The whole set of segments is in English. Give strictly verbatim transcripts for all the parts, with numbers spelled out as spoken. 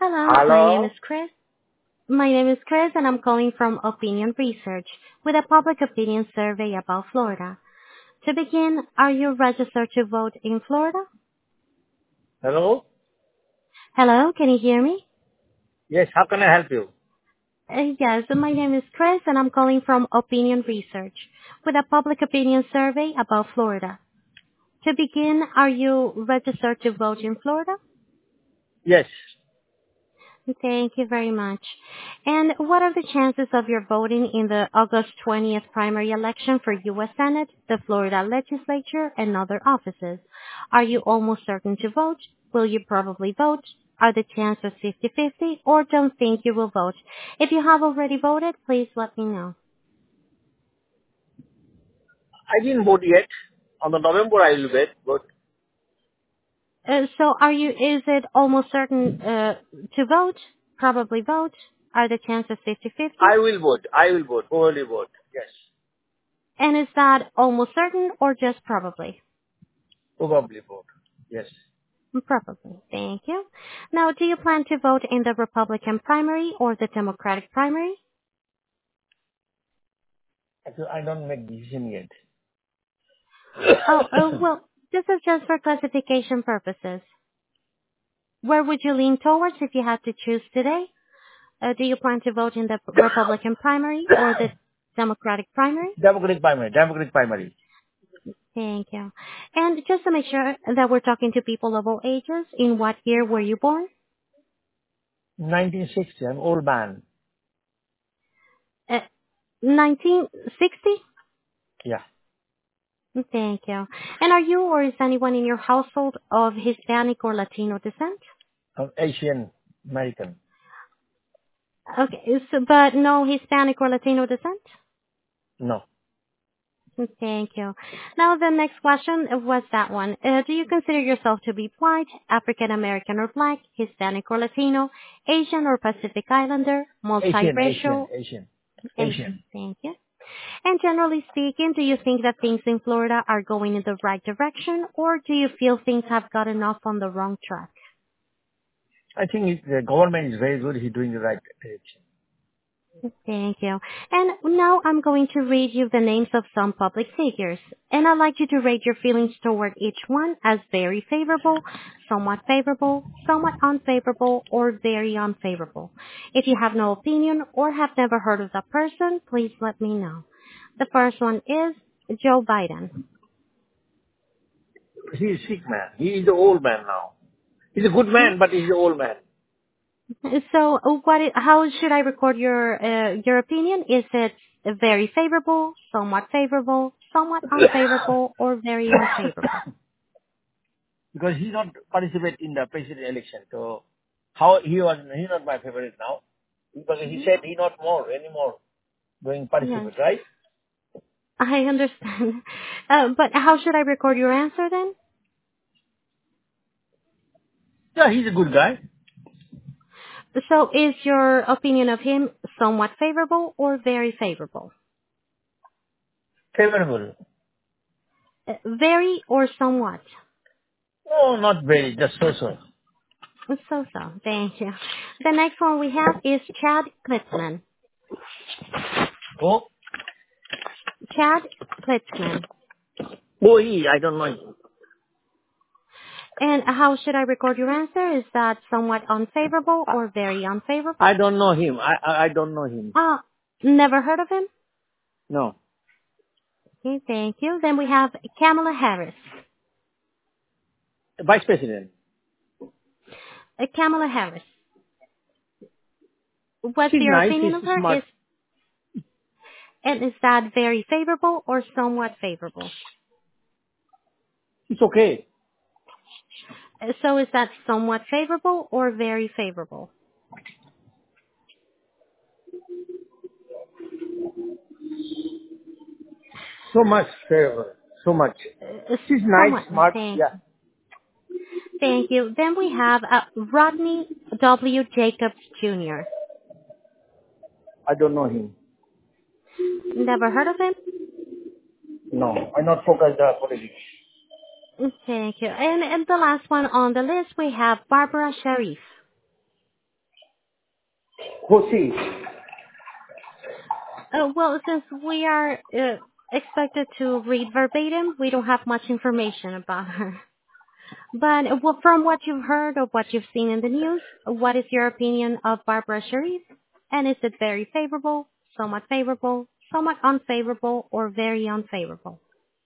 Hello, my name is Hello? Chris. My name is Chris, and I'm calling from Opinion Research with a public opinion survey about Florida. To begin, are you registered to vote in Florida? Hello? Hello, can you hear me? Yes, how can I help you? Uh, yes, my name is Chris, and I'm calling from Opinion Research with a public opinion survey about Florida. To begin, are you registered to vote in Florida? Yes. Thank you very much. And what are the chances of your voting in the August twentieth primary election for U S Senate, the Florida Legislature, and other offices? Are you almost certain to vote? Will you probably vote? Are the chances fifty-fifty, or don't think you will vote? If you have already voted, please let me know. I didn't vote yet. On the November I will vote, but Uh, so are you, is it almost certain uh, to vote? Probably vote? Are the chances fifty-fifty? I will vote. I will vote. Probably vote. Yes. And is that almost certain or just probably? Probably vote. Yes. Probably. Thank you. Now, do you plan to vote in the Republican primary or the Democratic primary? Actually, I don't make decision yet. Oh, oh, well, this is just for classification purposes. Where would you lean towards if you had to choose today? Uh, do you plan to vote in the Republican primary or the Democratic primary? Democratic primary. Democratic primary. Thank you. And just to make sure that we're talking to people of all ages, in what year were you born? nineteen sixty. I'm old man. Uh, nineteen sixty? Yeah. Thank you. And are you or is anyone in your household of Hispanic or Latino descent? I'm Asian American. Okay, so, but no Hispanic or Latino descent? No. Thank you. Now the next question was that one. Uh, do you consider yourself to be white, African American or black, Hispanic or Latino, Asian or Pacific Islander, Asian. Asian. multiracial? Asian. Asian. Asian. Thank you. And generally speaking, do you think that things in Florida are going in the right direction, or do you feel things have gotten off on the wrong track? I think it, the government is very good. He's doing the right direction. Thank you. And now I'm going to read you the names of some public figures. And I'd like you to rate your feelings toward each one as very favorable, somewhat favorable, somewhat unfavorable, or very unfavorable. If you have no opinion or have never heard of that person, please let me know. The first one is Joe Biden. He's a sick man. He is an old man now. He's a good man, but he's an old man. So, uh, what? I- how should I record your uh, your opinion? Is it very favorable, somewhat favorable, somewhat unfavorable, or very unfavorable? Because he not participate in the president election. So how he was he not my favorite now. Because he said he not more anymore going Yes, participate, right? I understand. Uh, but how should I record your answer then? Yeah, he's a good guy. So, is your opinion of him somewhat favorable or very favorable? Favorable. Uh, very or somewhat? No, not very, just so so. So so. Thank you. The next one we have is Chad Klitzman. Oh, Chad Klitzman. oh he, I don't know him. And how should I record your answer? Is that somewhat unfavorable I, or very unfavorable? I don't know him. I, I I don't know him. Ah, never heard of him? No. Okay, thank you. Then we have Kamala Harris. Vice President. Uh, Kamala Harris. What's She's your nice, opinion she's of her? smart. Is and is that very favorable or somewhat favorable? It's okay. Uh, So is that somewhat favorable or very favorable? So much favorable. So much. Uh, She's nice, somewhat. smart. Thank, Yeah. thank you. Then we have uh, Rodney W. Jacobs Junior I don't know him. Never heard of him? No. I not focus the politics. Thank you. And, and the last one on the list, we have Barbara Sharif. Who's she? Uh, well, since we are uh, expected to read verbatim, we don't have much information about her. But uh, well, from what you've heard or what you've seen in the news, what is your opinion of Barbara Sharif? And is it very favorable, somewhat favorable, somewhat unfavorable, or very unfavorable?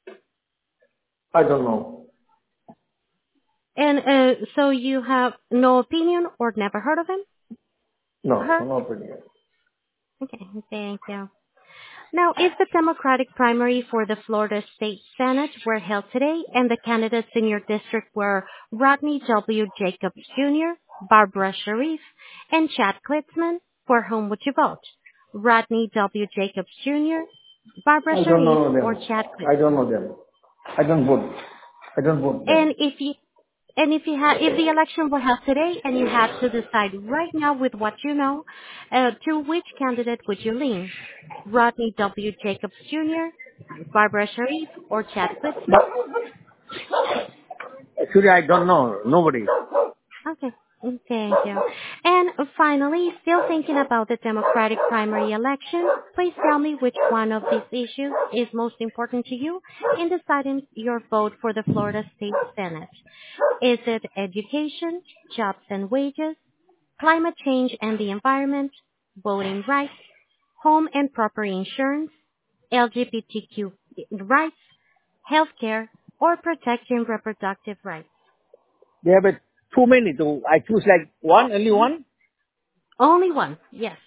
I don't know. And uh, so you have no opinion or never heard of him? No, Her? no opinion. Okay, thank you. Now, if the Democratic primary for the Florida State Senate were held today and the candidates in your district were Rodney W. Jacobs Junior, Barbara Sharif, and Chad Klitzman, for whom would you vote? Rodney W. Jacobs Junior, Barbara I don't Sharif, know or them. Chad I don't Klitzman? know them. I don't vote. I don't vote them. And if you and if you had if the election were held today and you had to decide right now with what you know, uh, to which candidate would you lean? Rodney W. Jacobs Junior, Barbara Sharif, or Chad Klitzman? But actually, I don't know. Nobody. Okay. Thank you. And finally, still thinking about the Democratic primary election, please tell me which one of these issues is most important to you in deciding your vote for the Florida State Senate. Is it education, jobs and wages, climate change and the environment, voting rights, home and property insurance, L G B T Q rights, healthcare, or protecting reproductive rights? They have a, too many to, I choose like one, only one? Only one, yes.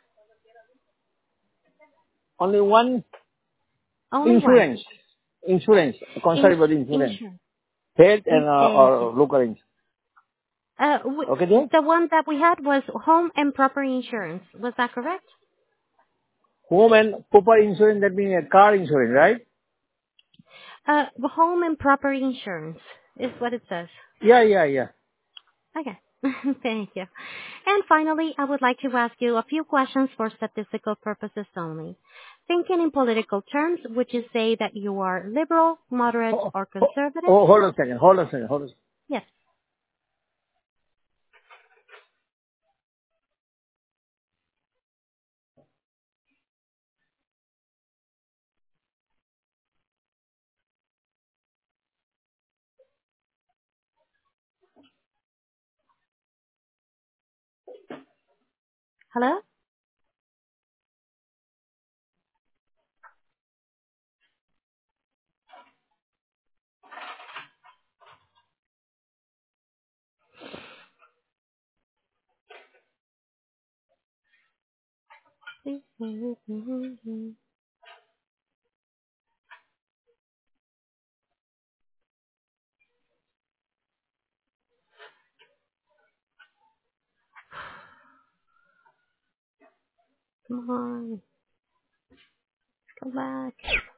Only one Only one. insurance. Insurance. In- Conservative insurance. insurance. Health Mm, and uh, Thank you. or local insurance. Uh, w- Okay, dear? the one that we had was home and property insurance. Was that correct? Home and property insurance, that means a car insurance, right? Uh, home and property insurance is what it says. Yeah, yeah, yeah. Okay. Thank you. And finally, I would like to ask you a few questions for statistical purposes only. Thinking in political terms, would you say that you are liberal, moderate, Oh, or oh, conservative? oh, hold on a second. Hold on a second. Hold on a second. Yes. Hello? Come on. Come back.